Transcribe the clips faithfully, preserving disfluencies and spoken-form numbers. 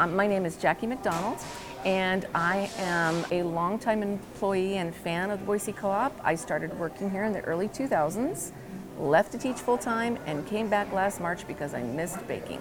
Um, my name is Jackie McDonald, and I am a longtime employee and fan of the Boise Co-op. I started working here in the early two thousands, left to teach full-time, and came back last March because I missed baking.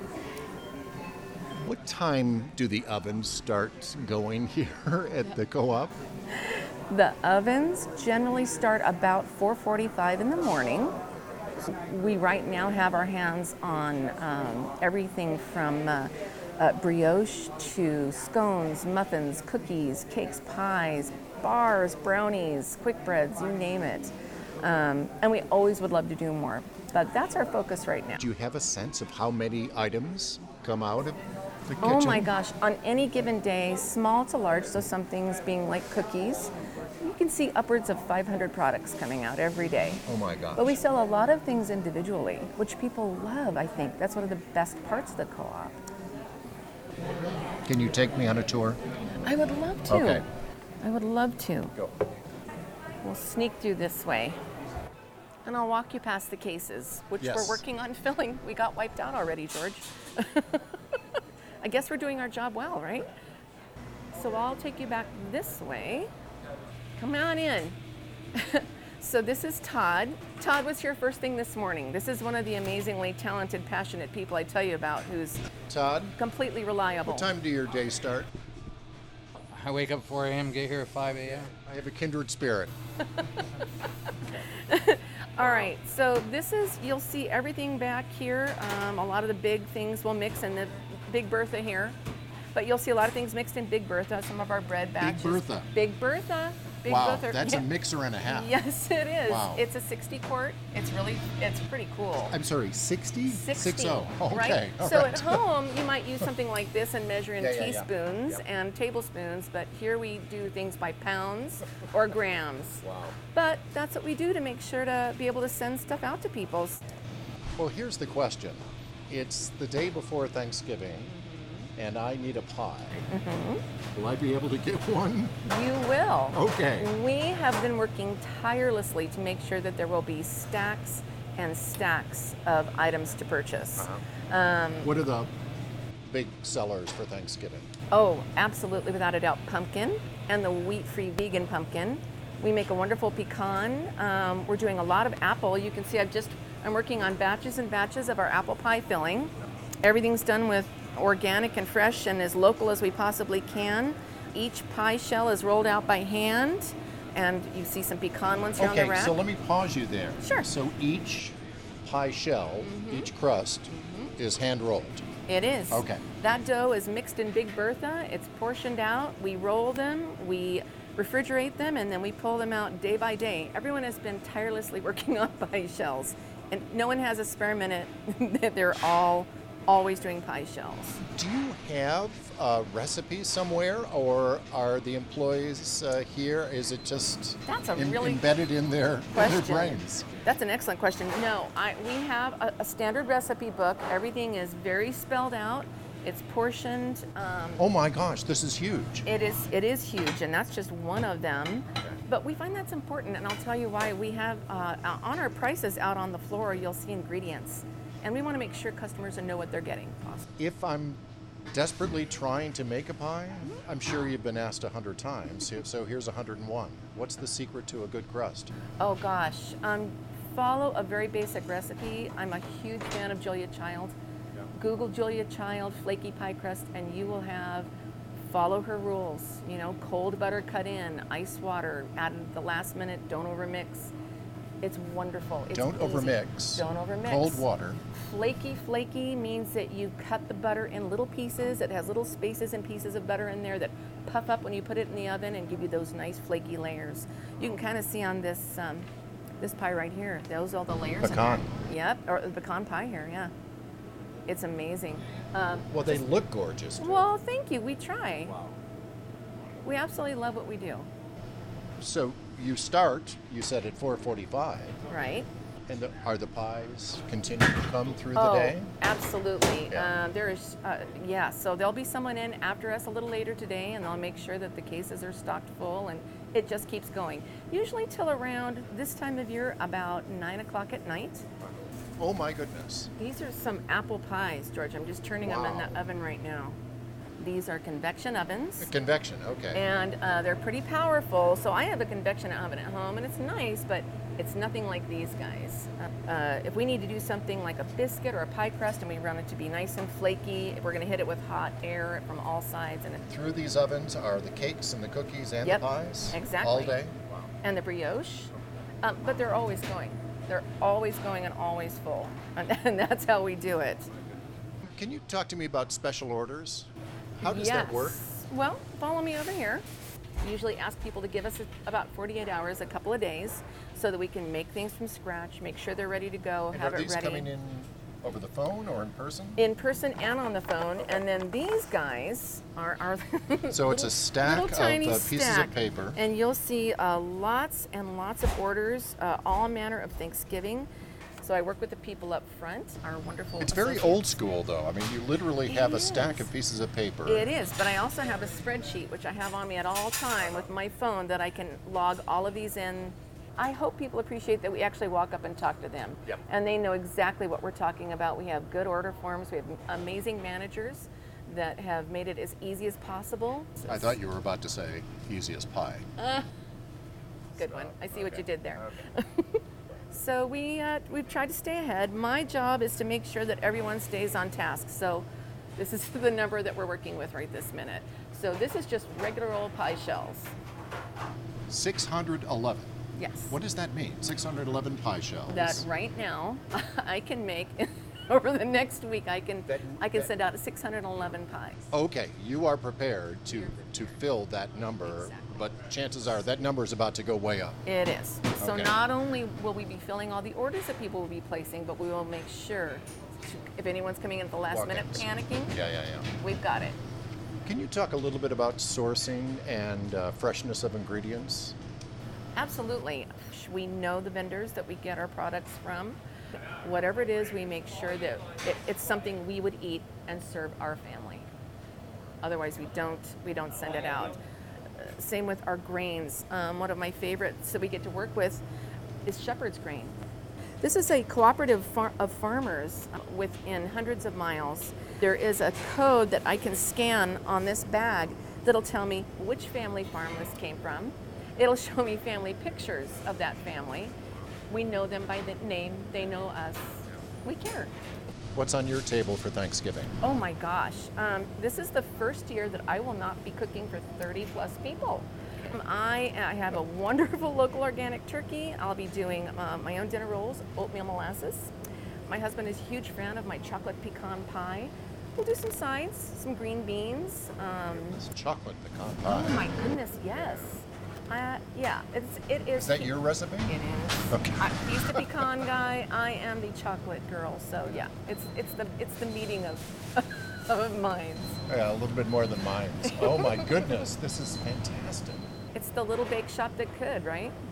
What time do the ovens start going here at the Co-op? The ovens generally start about four forty-five in the morning. We right now have our hands on um, everything from uh, uh, brioche to scones, muffins, cookies, cakes, pies, bars, brownies, quick breads, you name it. Um, and we always would love to do more, but that's our focus right now. Do you have a sense of how many items come out of the kitchen? Oh my gosh, on any given day, small to large, so some things being like cookies, you can see upwards of five hundred products coming out every day. Oh my gosh. But we sell a lot of things individually, which people love, I think. That's one of the best parts of the co-op. Can you take me on a tour? I would love to. Okay. I would love to. Go. We'll sneak through this way. And I'll walk you past the cases, which Yes. we're working on filling. We got wiped out already, George. I guess we're doing our job well, right? So I'll take you back this way. Come on in. So this is Todd. Todd was here first thing this morning. This is one of the amazingly talented, passionate people I tell you about who's Todd, completely reliable. what time do your day start? I wake up four a.m., get here at five a.m. I have a kindred spirit. All right, so this is, you'll see everything back here. Um, a lot of the big things will mix in the Big Bertha here. But you'll see a lot of things mixed in Big Bertha, some of our bread batches. Big Bertha. Big Bertha. Big Wow, Bertha. that's Yeah. a mixer and a half. Yes, it is. Wow. It's a sixty quart. It's really, it's pretty cool. I'm sorry, sixty? sixty, six oh. Okay. right? All so right. at home, you might use something like this and measure in Yeah, yeah, yeah. teaspoons Yep. and tablespoons, but here we do things by pounds or grams. Wow. But that's what we do to make sure to be able to send stuff out to people. Well, here's the question. It's the day before Thanksgiving, and I need a pie. Mm-hmm. Will I be able to get one? You will. Okay. We have been working tirelessly to make sure that there will be stacks and stacks of items to purchase. Uh-huh. Um, What are the big sellers for Thanksgiving? oh, absolutely, without a doubt, pumpkin and the wheat-free vegan pumpkin. We make a wonderful pecan. Um, we're doing a lot of apple. You can see I've just, I'm working on batches and batches of our apple pie filling. Everything's done with organic and fresh and as local as we possibly can. Each pie shell is rolled out by hand, and you see some pecan ones here on the Okay, rack. so let me pause you there. Sure. So each pie shell, Mm-hmm. each crust, is hand rolled. It is. Okay. That dough is mixed in Big Bertha. It's portioned out. We roll them, we refrigerate them, and then we pull them out day by day. Everyone has been tirelessly working on pie shells, and no one has a spare minute. They're all always doing pie shells. Do you have a recipe somewhere, or are the employees uh, here? Is it just That's a em- really embedded in their, in their question. brains? That's an excellent question. No, I, we have a, a standard recipe book. Everything is very spelled out. It's portioned. Um, Oh my gosh, this is huge. It is it is huge, and that's just one of them. But we find that's important, and I'll tell you why. We have uh, on our prices out on the floor, you'll see ingredients, and we want to make sure customers know what they're getting. If I'm desperately trying to make a pie, I'm sure you've been asked a hundred times, so here's one hundred one. What's the secret to a good crust? Oh gosh, um, follow a very basic recipe. I'm a huge fan of Julia Child. Google Julia Child flaky pie crust, and you will have follow her rules. You know, cold butter cut in, ice water, add at the last minute, don't overmix. It's wonderful. It's Don't easy. overmix. Don't overmix. Cold water. Flaky, flaky means that you cut the butter in little pieces. It has little spaces and pieces of butter in there that puff up when you put it in the oven and give you those nice flaky layers. You can kind of see on this um, this pie right here. Those are the layers. in Pecan. there. Yep, or the pecan pie here. Yeah, it's amazing. Um, Well, they look gorgeous. well, thank you. We try. We absolutely love what we do. So you start, you said at four forty-five, Right. and the, are the pies continue to come through the Oh, day? absolutely. Yeah. Um, there is, uh, yeah. So there'll be someone in after us a little later today, and they'll make sure that the cases are stocked full, and it just keeps going. Usually till around this time of year, about nine o'clock at night. Oh my goodness. These are some apple pies, George. I'm just turning them in Wow. the oven right now. These are convection ovens. Convection, okay. And uh, they're pretty powerful. So I have a convection oven at home, and it's nice, but it's nothing like these guys. Uh, uh, if we need to do something like a biscuit or a pie crust, and we want it to be nice and flaky, we're going to hit it with hot air from all sides. And it, Through these ovens are the cakes and the cookies and Yep, the pies? exactly. All day? and the brioche, um, but they're always going. They're always going and always full, and, and that's how we do it. Can you talk to me about special orders? How does yes. that work? Well, follow me over here. We usually ask people to give us a, about forty-eight hours, a couple of days, so that we can make things from scratch, make sure they're ready to go, And have are it these ready. coming in over the phone or in person? In person and on the phone, and then these guys are, are So it's a stack little of tiny uh, pieces stack. of paper. And you'll see uh, lots and lots of orders, uh, all manner of Thanksgiving. So I work with the people up front, our wonderful It's very associates. old school, though. I mean, you literally have It a stack is. of pieces of paper. It is, but I also have a spreadsheet, which I have on me at all time with my phone, that I can log all of these in. I hope people appreciate that we actually walk up and talk to them. Yep. And they know exactly what we're talking about. We have good order forms. We have amazing managers that have made it as easy as possible. I thought you were about to say easy as pie. Good one. I see what you Okay. did there. So we, uh, we've tried to stay ahead. My job is to make sure that everyone stays on task. So this is the number that we're working with right this minute. So this is just regular old pie shells. six hundred eleven. Yes. What does that mean? six hundred eleven pie shells. That right now I can make over the next week. I can That- I can that- send out six hundred eleven pies. Okay, you are prepared to to fill that number, Exactly. but chances are that number is about to go way up. It is. So Okay. not only will we be filling all the orders that people will be placing, but we will make sure to, if anyone's coming in at the last minute Walk-ins. panicking, Yeah, yeah, yeah. we've got it. Can you talk a little bit about sourcing and uh, freshness of ingredients? Absolutely. We know the vendors that we get our products from. Whatever it is, we make sure that it, it's something we would eat and serve our family. Otherwise, we don't we don't send it out. Uh, same with our grains. Um, one of my favorites that we get to work with is shepherd's grain. This is a cooperative far- of farmers within hundreds of miles. There is a code that I can scan on this bag that'll tell me which family farm this came from. It'll show me family pictures of that family. We know them by the name, they know us. We care. What's on your table for Thanksgiving? Oh my gosh, um, this is the first year that I will not be cooking for thirty plus people. Um, I, I have a wonderful local organic turkey. I'll be doing uh, my own dinner rolls, oatmeal molasses. My husband is a huge fan of my chocolate pecan pie. We'll do some sides, some green beans. Um, This chocolate pecan oh pie. my goodness, yes. Uh, yeah, it's, it is. Is that your recipe? It is. Okay. I, he's the pecan guy. I am the chocolate girl. So yeah, it's it's the it's the meeting of of minds. Yeah, a little bit more than mine. Oh my goodness, this is fantastic. It's the little bake shop that could, right?